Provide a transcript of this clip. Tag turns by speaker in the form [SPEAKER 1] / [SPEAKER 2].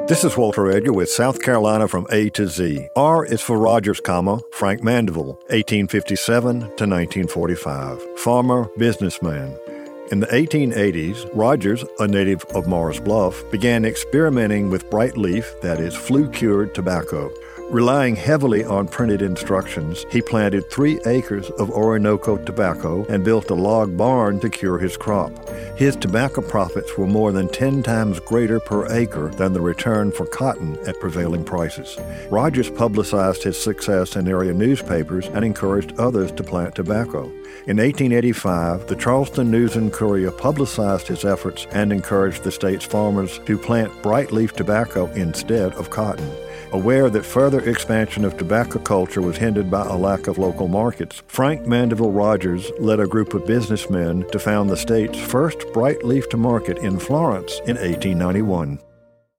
[SPEAKER 1] This is Walter Edgar with South Carolina from A to Z. R is for Rogers, Frank Mandeville, 1857 to 1945. Farmer, businessman. In the 1880s, Rogers, a native of Morris Bluff, began experimenting with bright leaf, that is, flue-cured tobacco. Relying heavily on printed instructions, he planted 3 acres of Orinoco tobacco and built a log barn to cure his crop. His tobacco profits were more than 10 times greater per acre than the return for cotton at prevailing prices. Rogers publicized his success in area newspapers and encouraged others to plant tobacco. In 1885, the Charleston News and Courier publicized his efforts and encouraged the state's farmers to plant bright leaf tobacco instead of cotton. Aware that further expansion of tobacco culture was hindered by a lack of local markets, Frank Mandeville Rogers led a group of businessmen to found the state's first bright leaf to market in Florence in 1891.